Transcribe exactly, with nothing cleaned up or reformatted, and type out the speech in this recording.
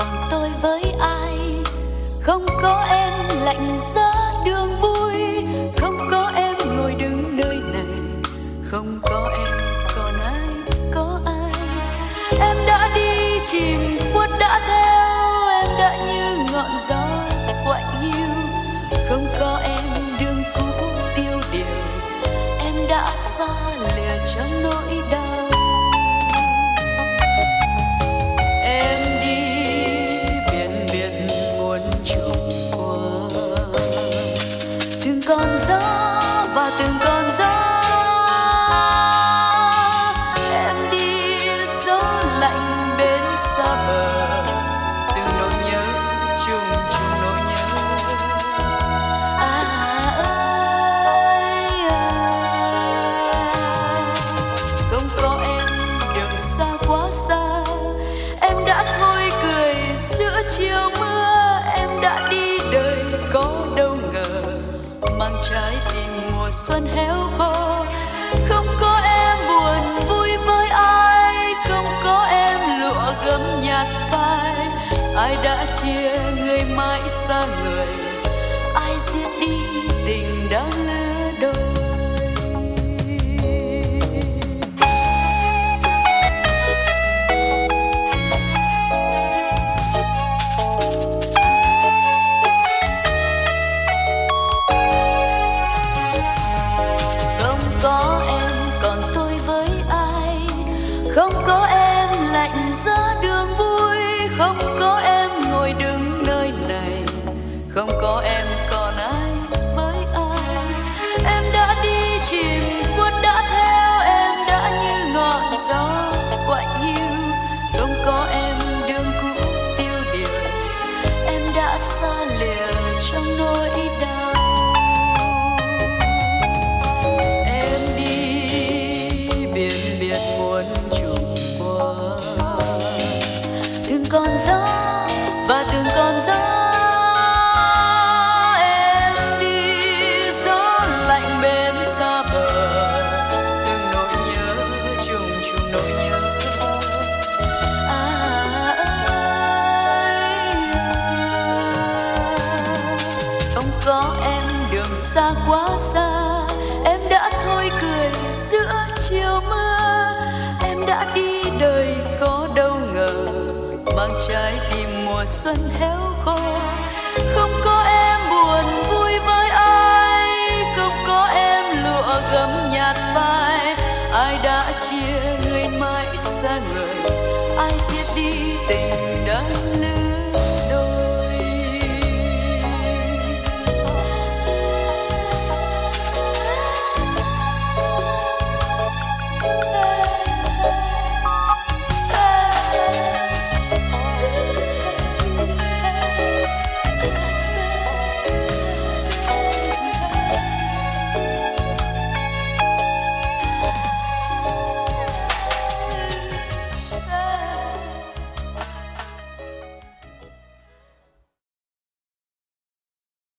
còn tôi với ai. Không có em lạnh giá đường vui, không có em ngồi đứng nơi này, không có em còn ai, có ai. Em đã đi chìm khuất đã theo, em đã như ngọn gió quạnh hiu. Không có em đường cũ tiêu điều, em đã xa lìa trong nỗi đau. Em đi biển biệt muôn trùng qua, từng con gió và từng con gió. Em đi gió lạnh bên xa bờ, từng nỗi nhớ chung chung nỗi nhớ. À ơi à, không có em đường xa quá xa. Em đã thôi cười giữa chiều mưa, em đã đi đời có đâu ngờ, mang trái tim mùa xuân héo khô. Không có em buồn vui với ai, không có em lụa gấm nhạt vai. Ai đã chia người mãi xa người, ai giết đi tình đang lứa đôi. Không có em còn tôi với ai, không có em lạnh giá đường vui, không có em ngồi đứng nơi này, không có em còn ai với ai. Em đã đi chìm khuất đã theo, em đã như ngọn gió quạnh hiu. Không có em đường cũ tiêu điều, em đã xa lìa trong nỗi đau. Em đi biển biệt muôn trùng qua, từng con gió và từng con gió. Em đi gió lạnh bên xa bờ, từng nỗi nhớ chung chung nỗi nhớ. À ơi à, không có em đường xa quá xa. Em đã thôi cười giữa chiều mưa, em đã đi đời có đâu ngờ, mang trái tim mùa xuân héo khô. Không có